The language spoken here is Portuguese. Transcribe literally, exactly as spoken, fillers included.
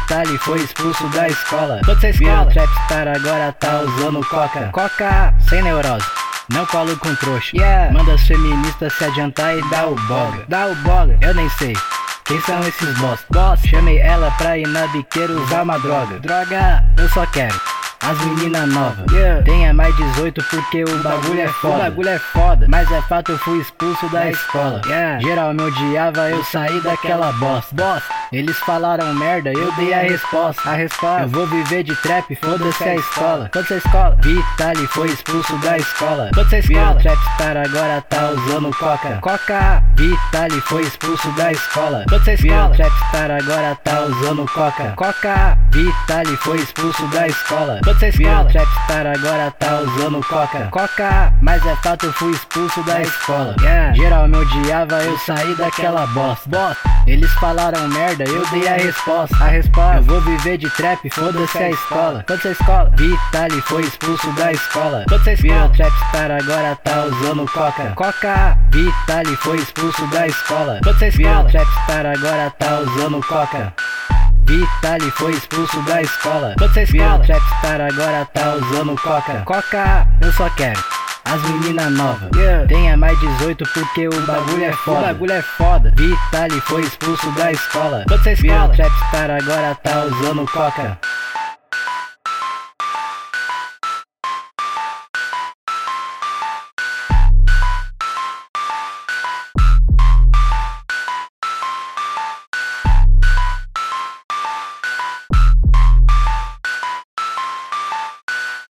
Vitali foi expulso da escola. Toda essa escola, trapstar agora tá usando coca. Coca, sem neurose, não colo com trouxa. Yeah. Manda as feministas se adiantar e dá o boga. Dá o boga, eu nem sei quem são esses boss? Boss, chamei ela pra ir na biqueira usar uma droga. Droga, eu só quero as meninas novas. Yeah. Tenha mais dezoito porque o bagulho é foda. O bagulho é foda, mas é fato eu fui expulso da escola. Yeah. Geral me odiava, eu saí daquela bosta. Bosta, eles falaram merda, eu dei a resposta. A resposta, eu vou viver de trap, foda-se a escola. Foda-se a escola. Vitali foi expulso da escola. Foda-se a escola. Trapstar agora tá usando coca. Coca. Vitali foi expulso da escola. Foda-se a escola. Trapstar agora tá usando coca. Coca. Vitali foi expulso da escola. Foda-se a escola. Trapstar agora tá usando coca. Coca. Mas é fato eu fui expulso da escola. Yeah. Geral me odiava, eu saí daquela bosta. Bosta, eles falaram merda, eu dei a resposta. A resposta, eu vou viver de trap, foda-se a escola. Foda-se a escola. Vitali foi expulso da escola. Foda-se a escola. Trapstar agora tá usando coca. Coca. Vitali foi expulso da escola. Foda-se a escola. Trapstar agora tá usando coca. Vitali foi expulso da escola. Foda-se a escola. Trapstar agora tá usando coca. Coca, eu só quero as meninas novas. Yeah. Tenha mais dezoito porque o bagulho é foda. O bagulho é foda. Vitali foi expulso da escola. Foda-se a escola. Trapstar agora tá usando coca.